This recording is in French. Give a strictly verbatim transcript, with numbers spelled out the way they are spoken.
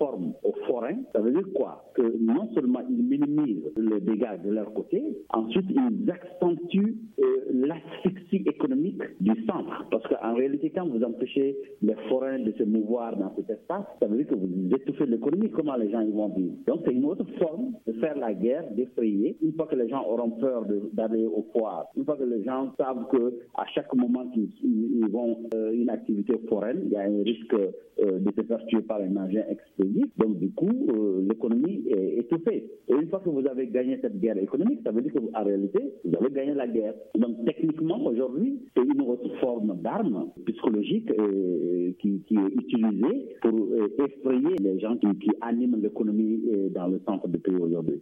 forme aux forains, ça veut dire quoi? Que non seulement ils minimisent les dégâts de leur côté, ensuite ils accentuent euh, l'asphyxie économique du centre. Parce qu'en réalité, quand vous empêchez les forains de se mouvoir dans cet espace, ça veut dire que vous étouffez l'économie. Comment les gens ils vont vivre? Donc c'est une autre forme de faire la guerre, d'effrayer. Une fois que les gens auront peur de, d'aller au pouvoir, une fois que les gens savent qu'à chaque moment qu'ils ils vont euh, une activité foraine, il y a un risque euh, de se faire tuer par un engin explosif. Donc du coup, euh, l'économie est étouffée. Et une fois que vous avez gagné cette guerre économique, ça veut dire qu'en réalité, vous avez gagné la guerre. Donc techniquement, aujourd'hui, c'est une autre forme d'arme psychologique euh, qui, qui est utilisée pour euh, effrayer les gens qui, qui animent l'économie euh, dans le centre du pays aujourd'hui.